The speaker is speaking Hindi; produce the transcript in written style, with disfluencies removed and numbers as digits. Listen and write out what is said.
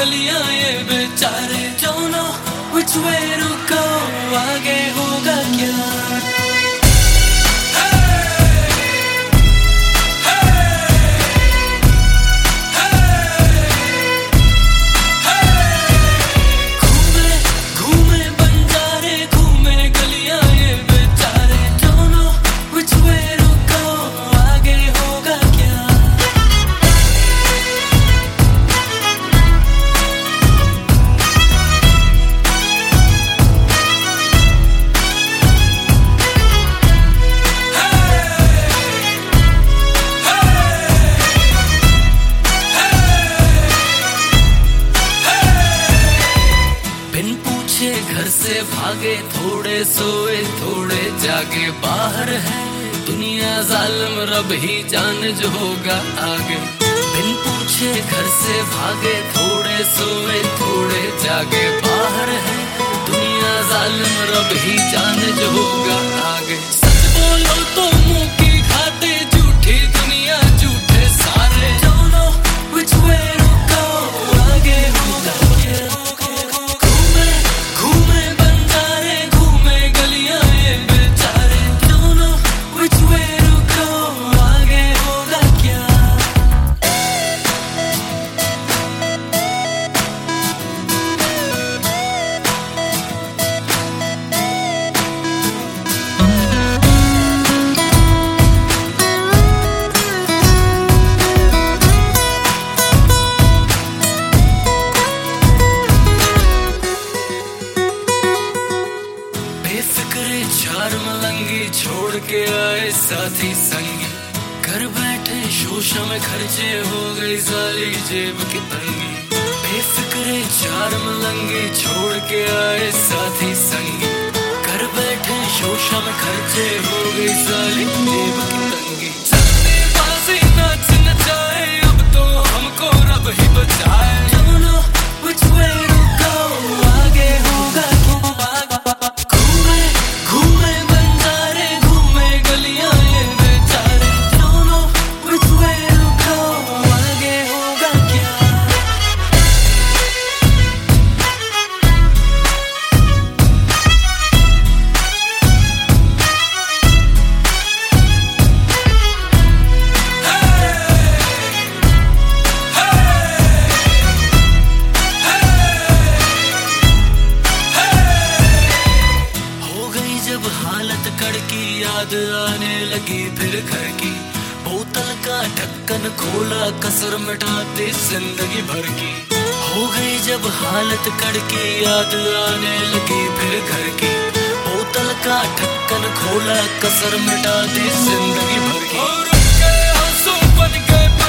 गलियां ये बेचारे don't know which way to go, आगे होगा क्या। घर से भागे, थोड़े सोए थोड़े जागे, बाहर है दुनिया जालिम, रब ही जाने जो होगा आगे। बिन पूछे घर से भागे, थोड़े सोए थोड़े जागे, बाहर है दुनिया जालिम, रब ही जाने जो होगा आगे। सच बोलो तो मुंह की खाते, झूठी दुनिया झूठे सारे don't know which way to go, आगे होगा क्या। चार मलंगी छोड़ के आए साथी संगी, घर बैठे शोशा में खर्चे हो गई सारी जेब की तंगी। बेफिक्रे चार मलंगी छोड़ के आए साथी संगी, घर बैठे शोशा में खर्चे हो गई सारी जेब की तंगी। चलने बाजी नाच नचाए, अब तो हमको रब ही बचाए don't know which way to go, आगे होगा की याद आने लगी फिर घर की। बोतल का ढक्कन खोला, कसर मिटा दी जिंदगी भर की। हो गई जब हालत कड़की, याद आने लगी फिर घर की। बोतल का ढक्कन खोला, कसर मिटा दी जिंदगी भर की। और उनके आंसू बन गए